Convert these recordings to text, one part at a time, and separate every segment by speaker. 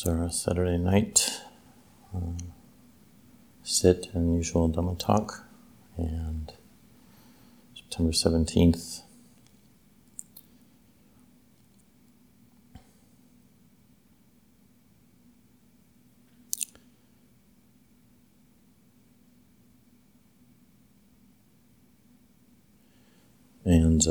Speaker 1: It's our Saturday night sit and usual Dhamma talk, and September 17th. And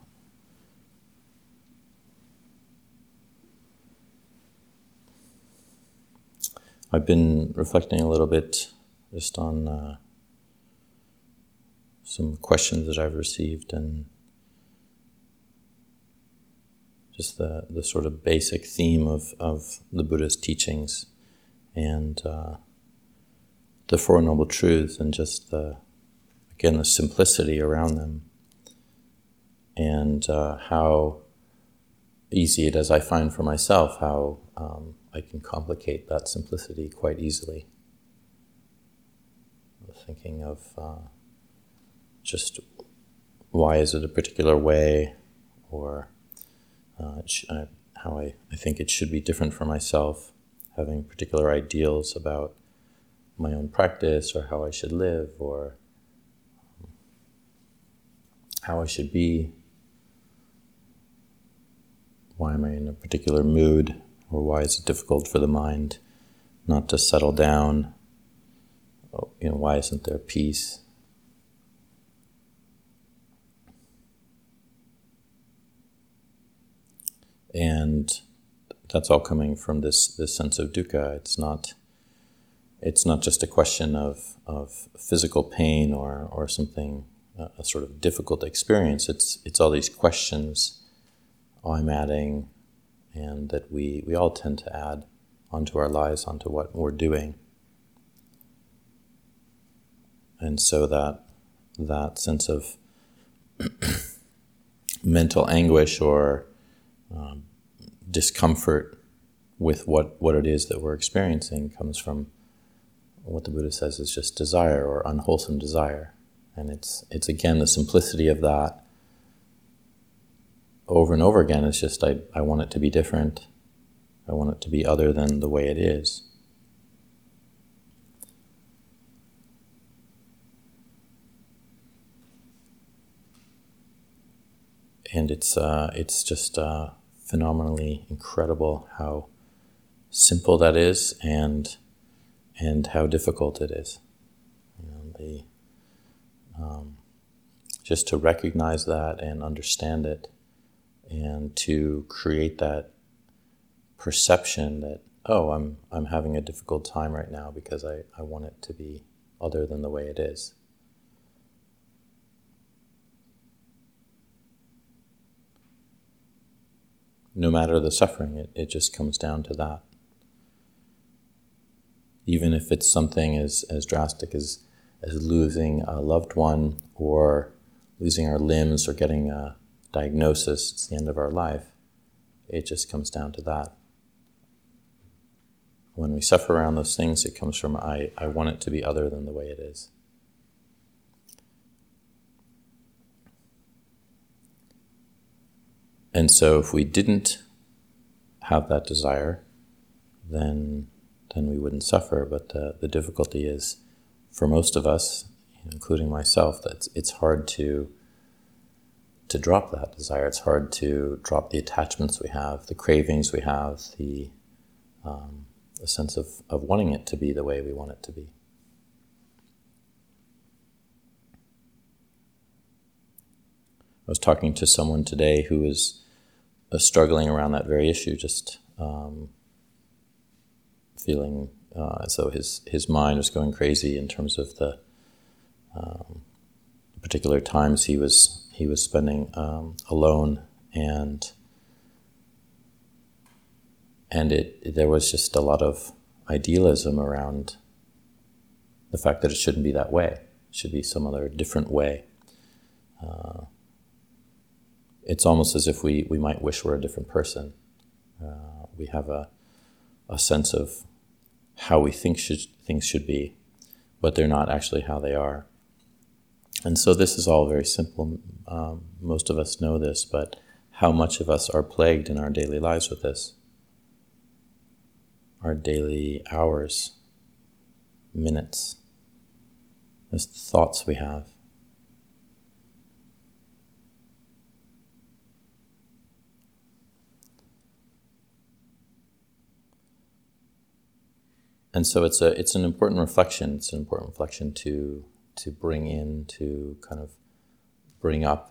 Speaker 1: I've been reflecting a little bit just on some questions that I've received, and just the sort of basic theme of the Buddha's teachings and the Four Noble Truths, and just the simplicity around them, and how easy it is, I find for myself, how I can complicate that simplicity quite easily. Thinking of just why is it a particular way, or how I think it should be different for myself, having particular ideals about my own practice, or how I should live, or how I should be. Why am I in a particular mood, or why is it difficult for the mind not to settle down? Why isn't there peace? And that's all coming from this sense of dukkha. It's not just a question of physical pain or something, a sort of difficult experience. It's all these questions I'm adding, and that we all tend to add onto our lives, onto what we're doing. And so that sense of mental anguish or discomfort with what it is that we're experiencing comes from what the Buddha says is just desire, or unwholesome desire. And it's again the simplicity of that over and over again. It's just I want it to be different. I want it to be other than the way it is. And it's just phenomenally incredible how simple that is, and how difficult it is. Just to recognize that and understand it, and to create that perception that, I'm having a difficult time right now because I want it to be other than the way it is. No matter the suffering, it just comes down to that. Even if it's something as drastic as losing a loved one, or losing our limbs, or getting a diagnosis, it's the end of our life. It just comes down to that. When we suffer around those things, it comes from I want it to be other than the way it is. And so if we didn't have that desire, then we wouldn't suffer. But the difficulty is, for most of us, including myself, that it's hard to drop that desire. It's hard to drop the attachments we have, the cravings we have, the sense of wanting it to be the way we want it to be. I was talking to someone today who was struggling around that very issue, just feeling as though his mind was going crazy in terms of the particular times he was spending alone, and there was just a lot of idealism around the fact that it shouldn't be that way. It should be some other different way. It's almost as if we might wish we're a different person. We have a sense of how we think things should be, but they're not actually how they are. And so this is all very simple. Most of us know this, but how much of us are plagued in our daily lives with this? our daily hours, minutes, as the thoughts we have. And so it's an important reflection. It's an important reflection to bring in, to kind of bring up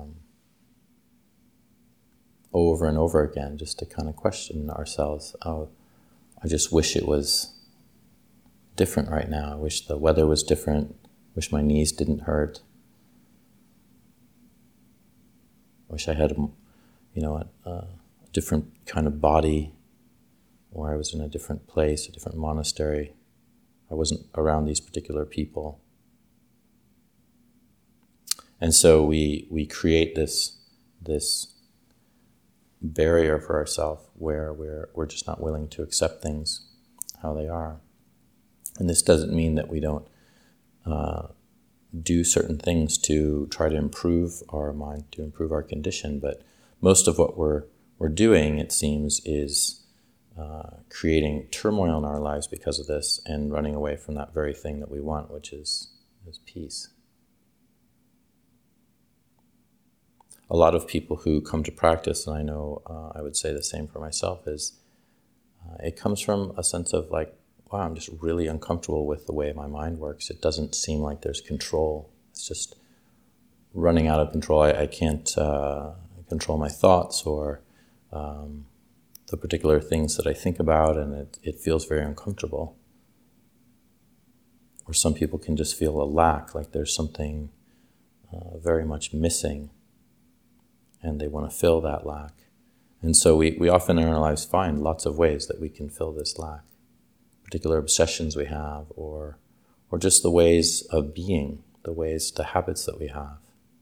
Speaker 1: over and over again, just to kind of question ourselves. Oh, I just wish it was different right now. I wish the weather was different. I wish my knees didn't hurt. I wish I had a different kind of body, or I was in a different place, a different monastery. I wasn't around these particular people. And so we create this barrier for ourselves where we're just not willing to accept things how they are. And this doesn't mean that we don't do certain things to try to improve our mind, to improve our condition, but most of what we're doing, it seems, is creating turmoil in our lives because of this and running away from that very thing that we want, which is peace. A lot of people who come to practice, and I know I would say the same for myself, is it comes from a sense of like, wow, I'm just really uncomfortable with the way my mind works. It doesn't seem like there's control. It's just running out of control. I can't control my thoughts or the particular things that I think about, and it feels very uncomfortable. Or some people can just feel a lack, like there's something very much missing, and they want to fill that lack. And so we often in our lives find lots of ways that we can fill this lack. Particular obsessions we have, or just the ways of being, the habits that we have.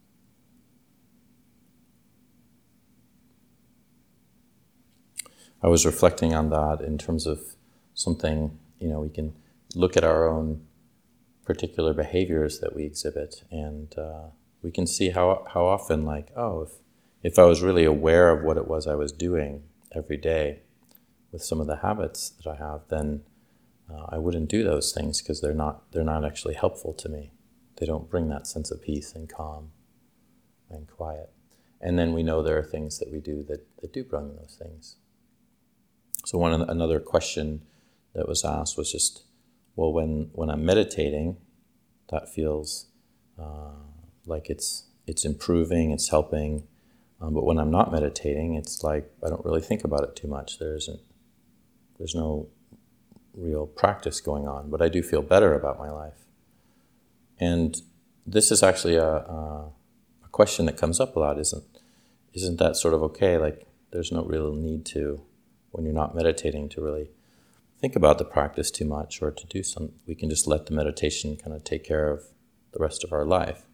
Speaker 1: I was reflecting on that in terms of something, we can look at our own particular behaviors that we exhibit, and we can see how often, like, oh, if I was really aware of what it was I was doing every day with some of the habits that I have, then I wouldn't do those things because they're not actually helpful to me. They don't bring that sense of peace and calm and quiet. And then we know there are things that we do that do bring those things. So another question that was asked was just, well, when I'm meditating, that feels like it's improving, it's helping. But when I'm not meditating, it's like I don't really think about it too much. There's no real practice going on, but I do feel better about my life. And this is actually a question that comes up a lot. Isn't that sort of okay? Like there's no real need to, when you're not meditating, to really think about the practice too much or to do some. We can just let the meditation kind of take care of the rest of our life.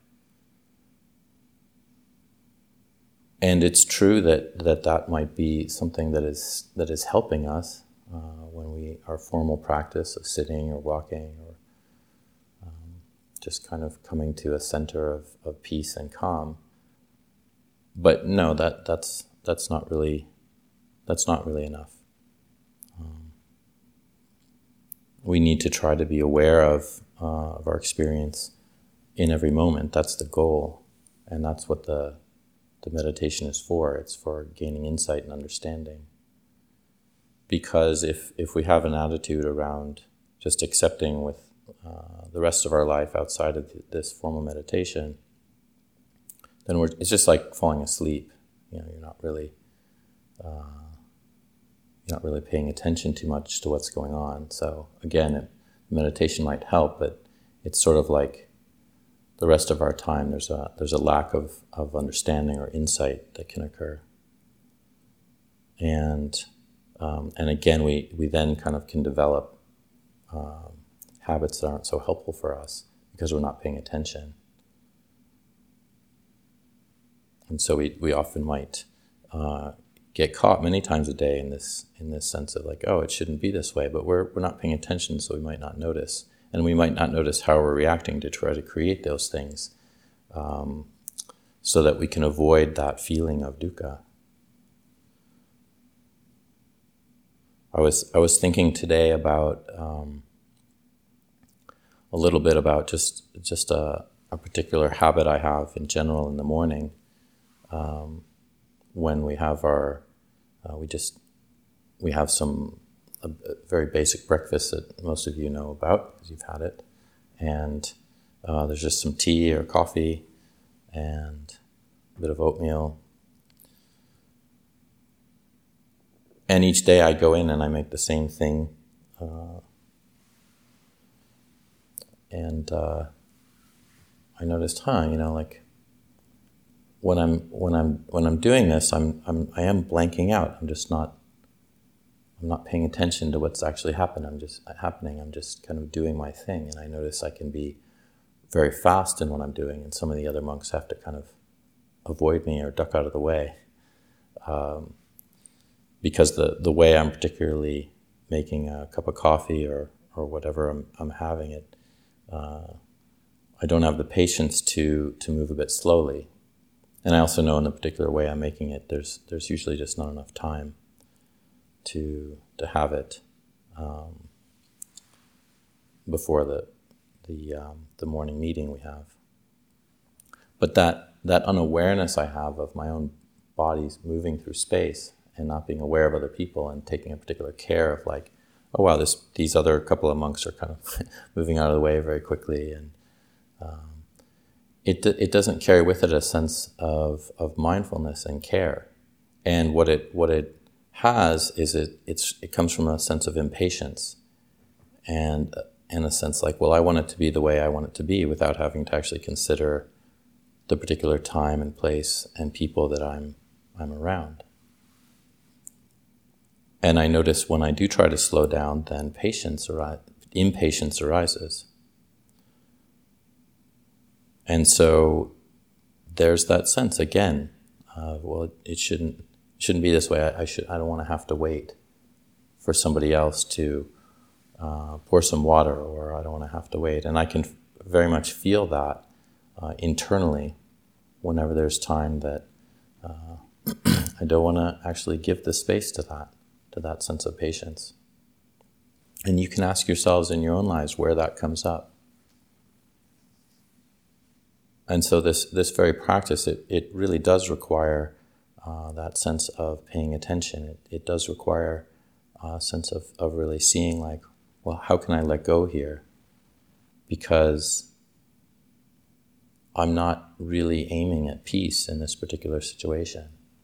Speaker 1: And it's true that might be something that is helping us when our formal practice of sitting or walking or just kind of coming to a center of peace and calm. But no, that's not really enough. We need to try to be aware of our experience in every moment. That's the goal, and that's what the meditation is for. It's for gaining insight and understanding. Because if we have an attitude around just accepting with the rest of our life outside of this formal meditation, then it's just like falling asleep. You're not really paying attention too much to what's going on. So again, meditation might help, but it's sort of like the rest of our time, there's a lack of understanding or insight that can occur. And again, we then kind of can develop habits that aren't so helpful for us because we're not paying attention. And so we often might get caught many times a day in this sense of like, oh, it shouldn't be this way, but we're not paying attention, so we might not notice. And we might not notice how we're reacting to try to create those things so that we can avoid that feeling of dukkha. I I was thinking today about a little bit about just a particular habit I have in general in the morning, when we have our we have a very basic breakfast that most of you know about because you've had it, and there's just some tea or coffee and a bit of oatmeal. And each day I go in and I make the same thing, and I noticed, like when I'm doing this, I am blanking out. I'm not paying attention to what's actually happening. I'm just kind of doing my thing, and I notice I can be very fast in what I'm doing, and some of the other monks have to kind of avoid me or duck out of the way, because the way I'm particularly making a cup of coffee or whatever I'm having it, I don't have the patience to move a bit slowly. And I also know in the particular way I'm making it, there's usually just not enough time to have it before the morning meeting we have. But that unawareness I have of my own body's moving through space and not being aware of other people and taking a particular care of like, oh wow, these other couple of monks are kind of moving out of the way very quickly, and it doesn't carry with it a sense of mindfulness and care. And what it has is it comes from a sense of impatience and a sense like, well, I want it to be the way I want it to be without having to actually consider the particular time and place and people that I'm around. And I notice when I do try to slow down, then impatience arises. And so there's that sense again, well, it shouldn't be this way. I don't want to have to wait for somebody else to pour some water, or I don't want to have to wait. And I can very much feel that internally whenever there's time that I don't want to actually give the space to that sense of patience. And you can ask yourselves in your own lives where that comes up. And so this very practice, it really does require that sense of paying attention. It does require a sense of really seeing like, well, how can I let go here? Because I'm not really aiming at peace in this particular situation.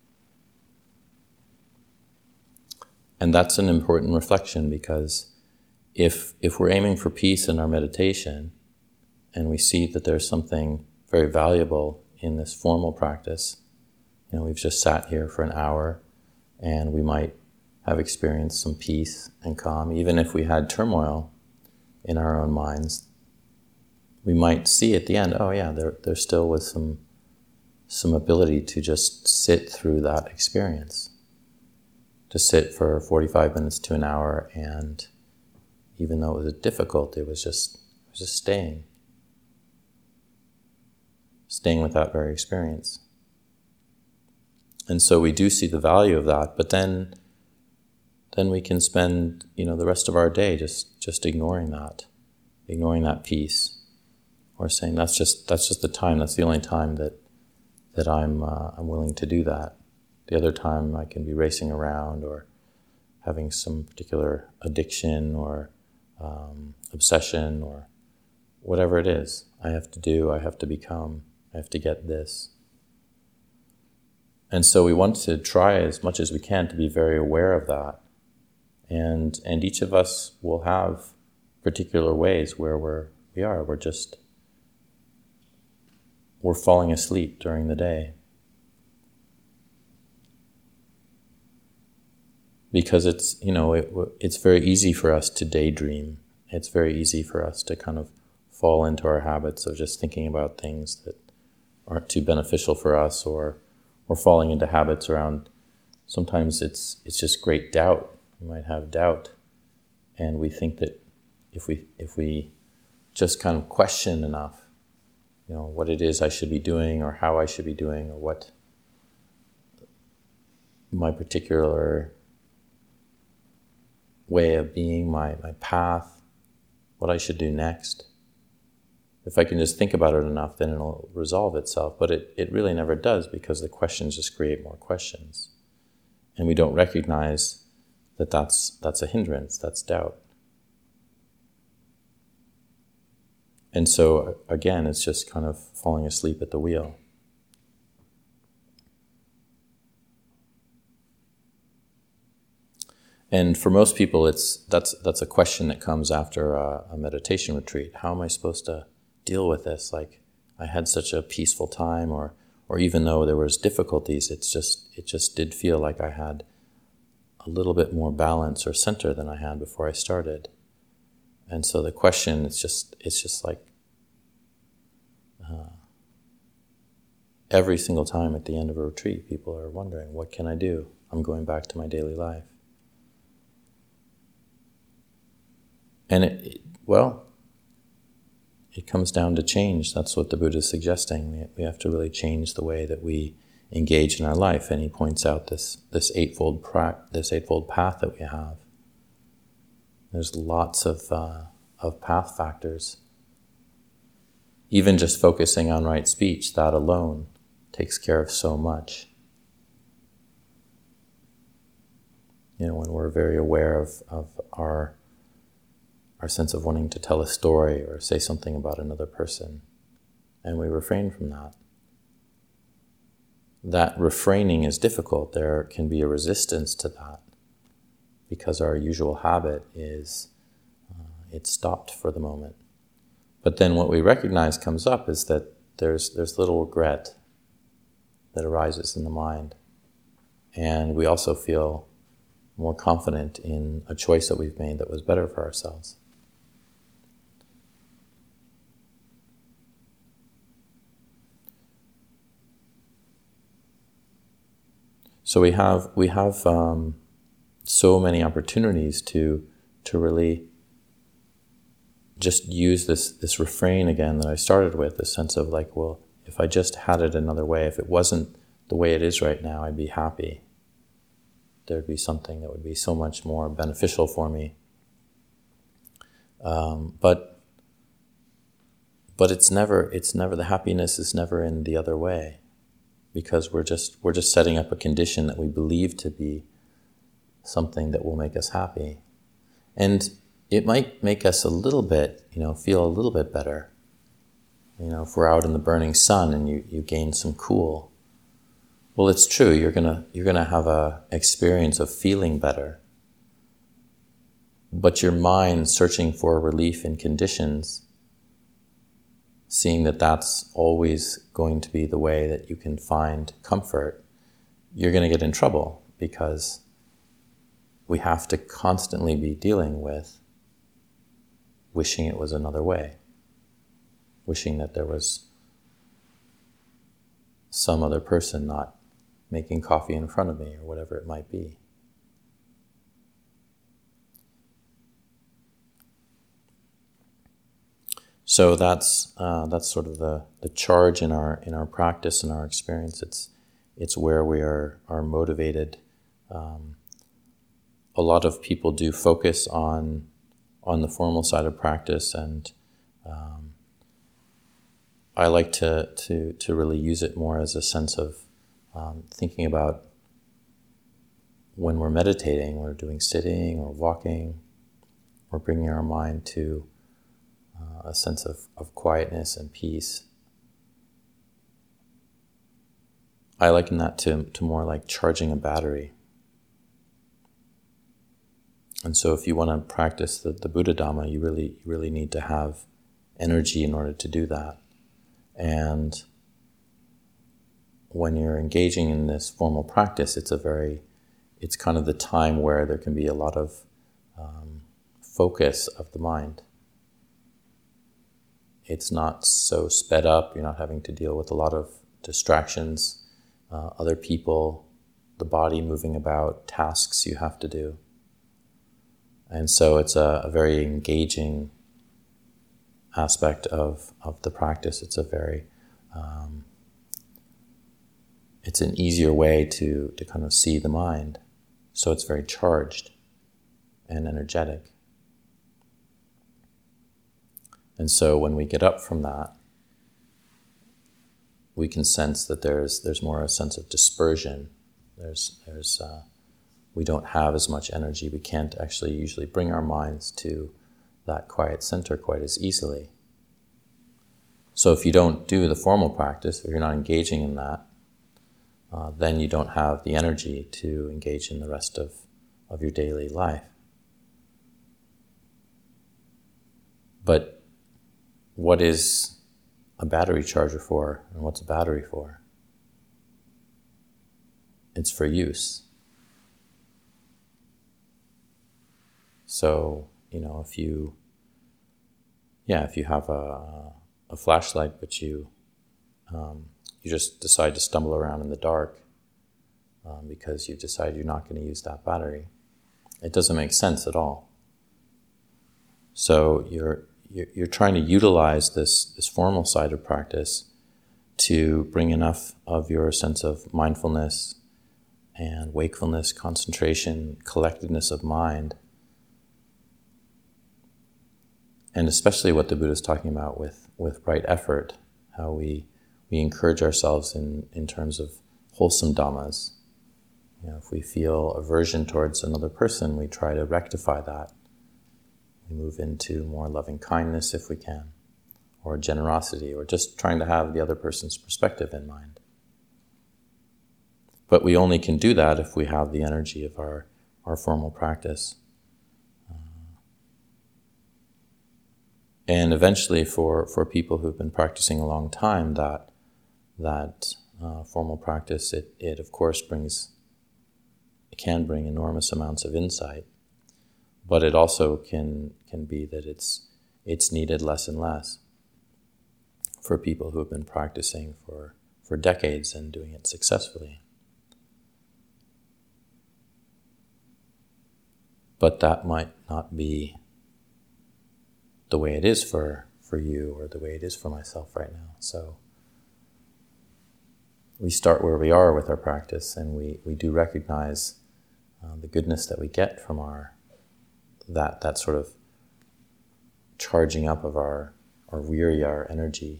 Speaker 1: And that's an important reflection, because if we're aiming for peace in our meditation, and we see that there's something very valuable in this formal practice, we've just sat here for an hour, and we might have experienced some peace and calm. Even if we had turmoil in our own minds, we might see at the end, oh yeah, there still was some ability to just sit through that experience. To sit for 45 minutes to an hour, and even though it was difficult, it was just staying with that very experience. And so we do see the value of that, but then we can spend the rest of our day just ignoring that peace, or saying that's just the time. That's the only time that I'm willing to do that. The other time I can be racing around or having some particular addiction or obsession or whatever it is I have to do, I have to become, I have to get this. And so we want to try as much as we can to be very aware of that. And each of us will have particular ways where we're falling asleep during the day. Because it's very easy for us to daydream. It's very easy for us to kind of fall into our habits of just thinking about things that aren't too beneficial for us, or falling into habits around, sometimes it's just great doubt. We might have doubt, and we think that if we just kind of question enough, what it is I should be doing, or how I should be doing, or what my particular way of being, my path, what I should do next. If I can just think about it enough, then it'll resolve itself. But it really never does, because the questions just create more questions. And we don't recognize that that's a hindrance, that's doubt. And so, again, it's just kind of falling asleep at the wheel. And for most people, that's a question that comes after a meditation retreat. How am I supposed to deal with this? Like, I had such a peaceful time, or even though there was difficulties, it just did feel like I had a little bit more balance or center than I had before I started. And so the question, it's just like every single time at the end of a retreat, people are wondering, what can I do? I'm going back to my daily life. And it comes down to change. That's what the Buddha is suggesting. We have to really change the way that we engage in our life. And he points out this eightfold path that we have. There's lots of path factors. Even just focusing on right speech, that alone takes care of so much. When we're very aware of our sense of wanting to tell a story or say something about another person, and we refrain from that. That refraining is difficult. There can be a resistance to that, because our usual habit is it's stopped for the moment. But then what we recognize comes up is that there's little regret that arises in the mind. And we also feel more confident in a choice that we've made that was better for ourselves. So we have so many opportunities to really just use this refrain again that I started with, this sense of like, well, if I just had it another way, if it wasn't the way it is right now, I'd be happy. There'd be something that would be so much more beneficial for me. But it's never the happiness is never in the other way. Because we're just setting up a condition that we believe to be something that will make us happy. And it might make us a little bit, feel a little bit better. If we're out in the burning sun and you gain some cool, well, it's true, you're gonna have a experience of feeling better. But your mind searching for relief in conditions, seeing that that's always going to be the way that you can find comfort, you're going to get in trouble, because we have to constantly be dealing with wishing it was another way, wishing that there was some other person not making coffee in front of me, or whatever it might be. So that's sort of the charge in our practice and our experience. It's where we are motivated. A lot of people do focus on the formal side of practice, and I like to really use it more as a sense of thinking about when we're meditating, we're doing sitting or walking, we're bringing our mind to a sense of quietness and peace. I liken that to more like charging a battery. And so if you want to practice the Buddha Dhamma, you really need to have energy in order to do that. And when you're engaging in this formal practice, it's kind of the time where there can be a lot of focus of the mind. It's not so sped up. You're not having to deal with a lot of distractions, other people, the body moving about, tasks you have to do. And so it's a very engaging aspect of the practice. It's it's an easier way to kind of see the mind. So it's very charged. and energetic. And so when we get up from that, we can sense that there's more a sense of dispersion. We don't have as much energy. We can't actually usually bring our minds to that quiet center quite as easily. So if you don't do the formal practice, if you're not engaging in that, then you don't have the energy to engage in the rest of your daily life. But what is a battery charger for, and what's a battery for? It's for use. So, if you have a flashlight, but you just decide to stumble around in the dark because you decide you're not going to use that battery, it doesn't make sense at all. So you're trying to utilize this formal side of practice to bring enough of your sense of mindfulness and wakefulness, concentration, collectedness of mind, and especially what the Buddha is talking about with right effort, how we encourage ourselves in terms of wholesome dhammas. If we feel aversion towards another person, we try to rectify that. We move into more loving kindness if we can, or generosity, or just trying to have the other person's perspective in mind. But we only can do that if we have the energy of our formal practice. And eventually for people who've been practicing a long time, that formal practice, it of course can bring enormous amounts of insight, but it also can be that it's needed less and less for people who have been practicing for decades and doing it successfully. But that might not be the way it is for you or the way it is for myself right now. So we start where we are with our practice, and we do recognize the goodness that we get from that sort of charging up of our virya, our energy.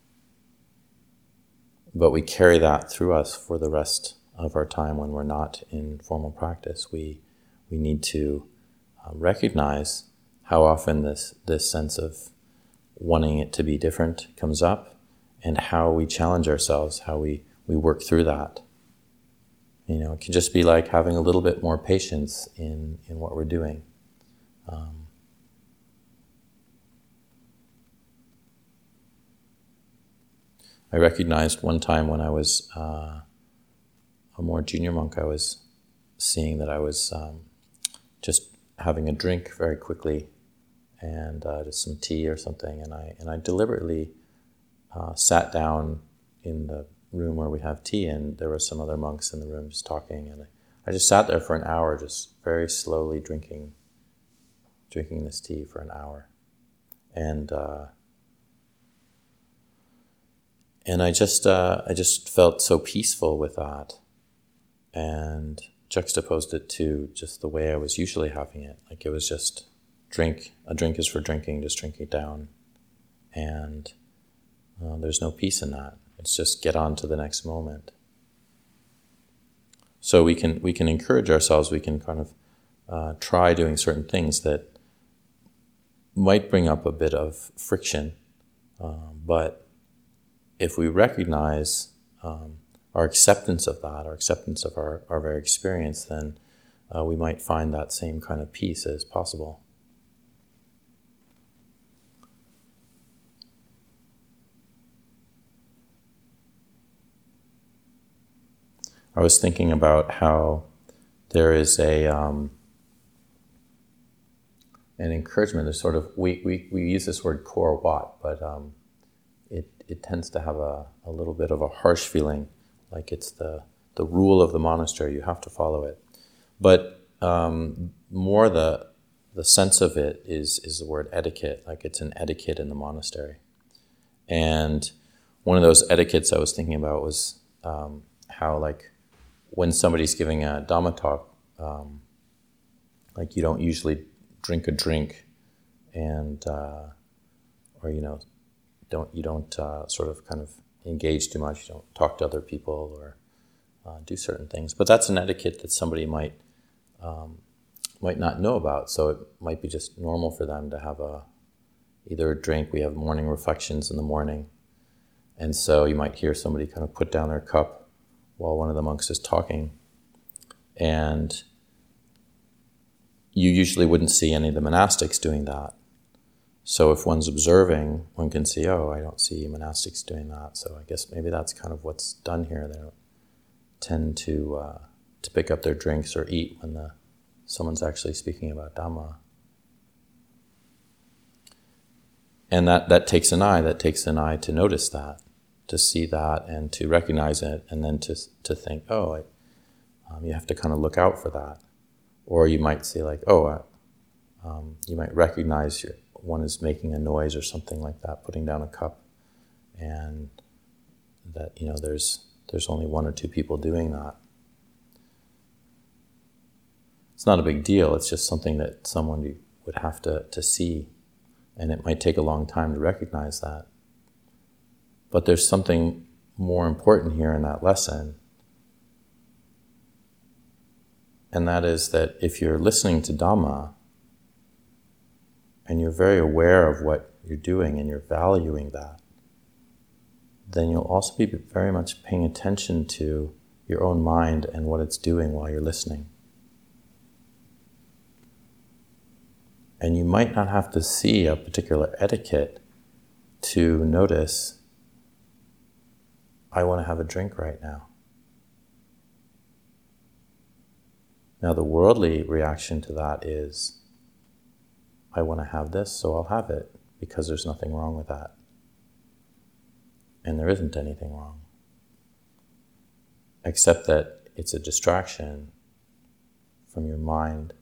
Speaker 1: But we carry that through us for the rest of our time when we're not in formal practice. We need to recognize how often this sense of wanting it to be different comes up, and how we challenge ourselves, how we work through that. It can just be like having a little bit more patience in what we're doing. I recognized one time when I was a more junior monk, I was seeing that I was just having a drink very quickly, and just some tea or something, and I deliberately sat down in the room where we have tea, and there were some other monks in the room just talking, and I just sat there for an hour, just very slowly drinking this tea for an hour, and I just felt so peaceful with that, and juxtaposed it to just the way I was usually having it. Like it was just a drink is for drinking, just drink it down, and there's no peace in that. It's just get on to the next moment. So we can encourage ourselves. We can kind of try doing certain things that might bring up a bit of friction, but if we recognize our acceptance of that, our acceptance of our very experience, then we might find that same kind of peace as possible. I was thinking about how there is an encouragement. There's sort of we use this word kor wat, but it tends to have a little bit of a harsh feeling, like it's the rule of the monastery. You have to follow it. But more the sense of it is the word etiquette, like it's an etiquette in the monastery. And one of those etiquettes I was thinking about was how, like, when somebody's giving a Dhamma talk, Like you don't usually drink a drink and, or, don't sort of kind of engage too much. You don't talk to other people or do certain things. But that's an etiquette that somebody might not know about. So it might be just normal for them to have either a drink. We have morning reflections in the morning. And so you might hear somebody kind of put down their cup while one of the monks is talking. And you usually wouldn't see any of the monastics doing that. So if one's observing, one can see, oh, I don't see monastics doing that. So I guess maybe that's kind of what's done here. They don't tend to pick up their drinks or eat when someone's actually speaking about Dhamma. And that takes an eye. That takes an eye to notice that, to see that, and to recognize it, and then to think, oh, you have to kind of look out for that. Or you might say like, you might recognize one is making a noise or something like that, putting down a cup, and that, there's only one or two people doing that. It's not a big deal. It's just something that someone would have to see, and it might take a long time to recognize that. But there's something more important here in that lesson, and that is that if you're listening to Dhamma, and you're very aware of what you're doing and you're valuing that, then you'll also be very much paying attention to your own mind and what it's doing while you're listening. And you might not have to see a particular etiquette to notice, I want to have a drink right now. Now the worldly reaction to that is, I want to have this, so I'll have it, because there's nothing wrong with that. And there isn't anything wrong. Except that it's a distraction from your mind.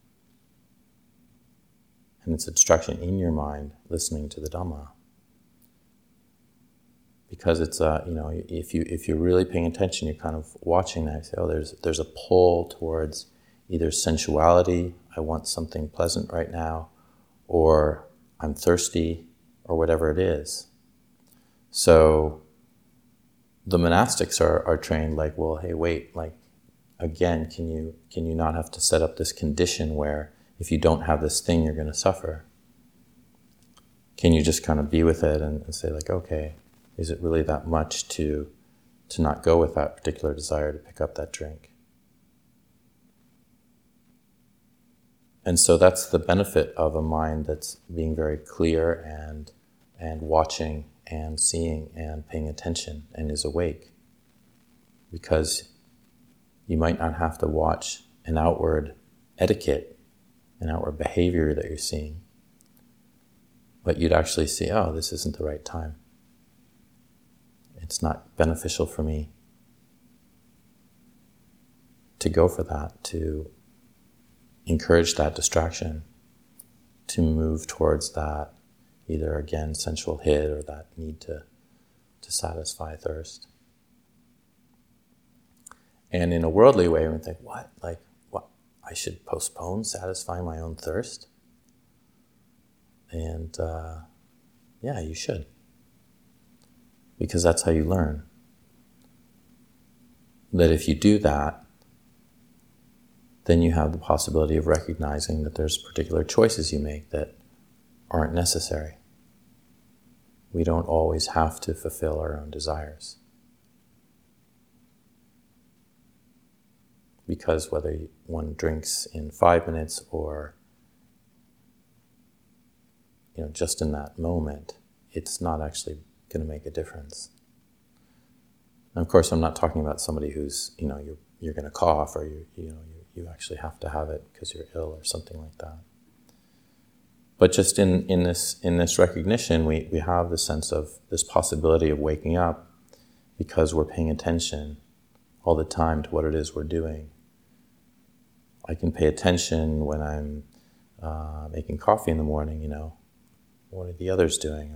Speaker 1: And it's a distraction in your mind, listening to the Dhamma. Because it's, if you're really paying attention, you're kind of watching that. You say, oh, there's a pull towards either sensuality, I want something pleasant right now, or I'm thirsty, or whatever it is. So the monastics are trained like, well, hey, wait, like, again, can you not have to set up this condition where if you don't have this thing, you're going to suffer? Can you just kind of be with it and say like, okay, is it really that much to not go with that particular desire to pick up that drink? And so that's the benefit of a mind that's being very clear and watching and seeing and paying attention and is awake. Because you might not have to watch an outward etiquette, an outward behavior that you're seeing, but you'd actually see, oh, this isn't the right time. It's not beneficial for me to go for that, to encourage that distraction, to move towards that, either again sensual hit or that need to satisfy thirst. And in a worldly way, we think, what? Like, what? I should postpone satisfying my own thirst? And yeah, you should. Because that's how you learn. That if you do that, then you have the possibility of recognizing that there's particular choices you make that aren't necessary. We don't always have to fulfill our own desires. Because whether one drinks in 5 minutes or just in that moment, it's not actually going to make a difference. And of course, I'm not talking about somebody who's, you're going to cough or you actually have to have it because you're ill or something like that. But just in this recognition, we have the sense of this possibility of waking up because we're paying attention all the time to what it is we're doing. I can pay attention when I'm making coffee in the morning, what are the others doing?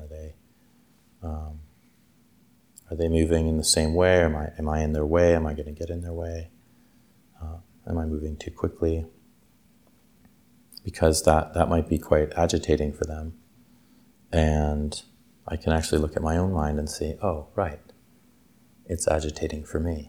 Speaker 1: Are they moving in the same way? Am I in their way? Am I going to get in their way? Am I moving too quickly? because that might be quite agitating for them. And I can actually look at my own mind and see, oh, right, it's agitating for me.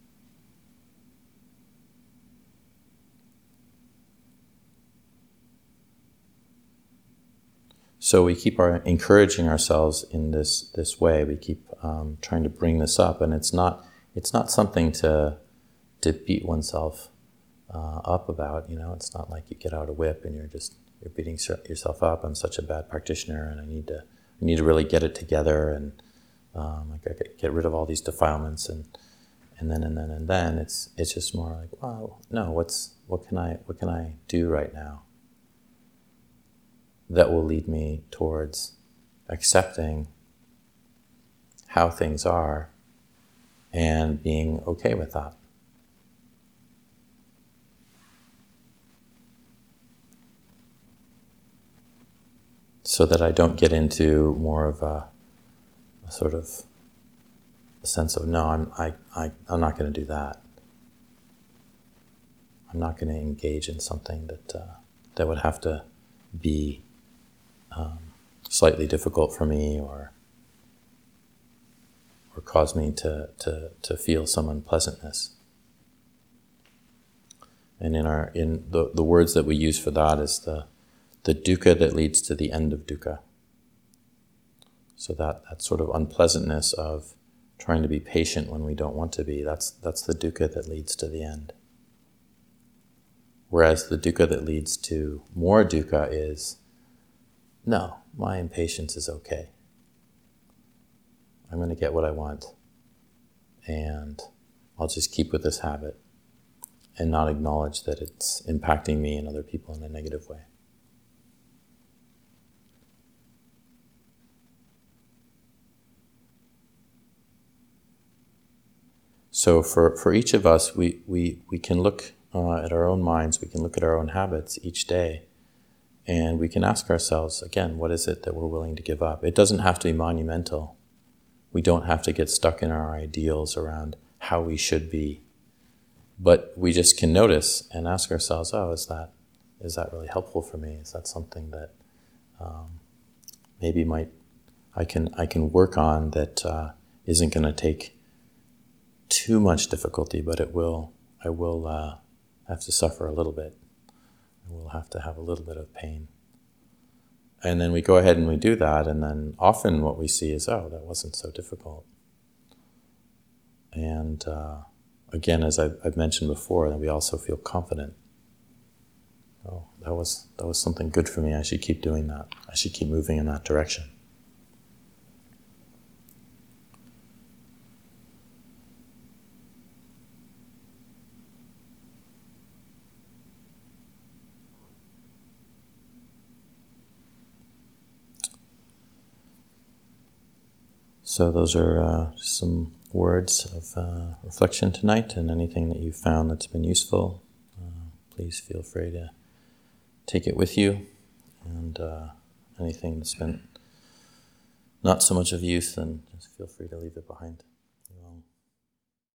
Speaker 1: So we keep encouraging ourselves in this way. We keep trying to bring this up, and it's not something to beat oneself up about. It's not like you get out a whip and you're beating yourself up. I'm such a bad practitioner, and I need to really get it together, and I gotta get rid of all these defilements, and then it's just more like, wow, no, what can I do right now that will lead me towards accepting how things are and being okay with that. So that I don't get into more of a sort of a sense of, no, I'm not going to do that. I'm not going to engage in something that would have to be slightly difficult for me, or cause me to feel some unpleasantness. And in the words that we use for that is the dukkha that leads to the end of dukkha. So that sort of unpleasantness of trying to be patient when we don't want to be, that's the dukkha that leads to the end. Whereas the dukkha that leads to more dukkha is, no, my impatience is okay. I'm going to get what I want, and I'll just keep with this habit and not acknowledge that it's impacting me and other people in a negative way. So for each of us, we can look at our own minds, we can look at our own habits each day, and we can ask ourselves, again, what is it that we're willing to give up? It doesn't have to be monumental. We don't have to get stuck in our ideals around how we should be. But we just can notice and ask ourselves, oh, is that really helpful for me? Is that something that maybe I can work on that isn't going to take too much difficulty, but I will have to suffer a little bit. I will have to have a little bit of pain. And then we go ahead and we do that, and then often what we see is, oh, that wasn't so difficult. And again, as I've mentioned before, that we also feel confident. Oh, that was something good for me. I should keep doing that. I should keep moving in that direction. So those are some words of reflection tonight, and anything that you've found that's been useful, please feel free to take it with you, and anything that's been not so much of use, then just feel free to leave it behind.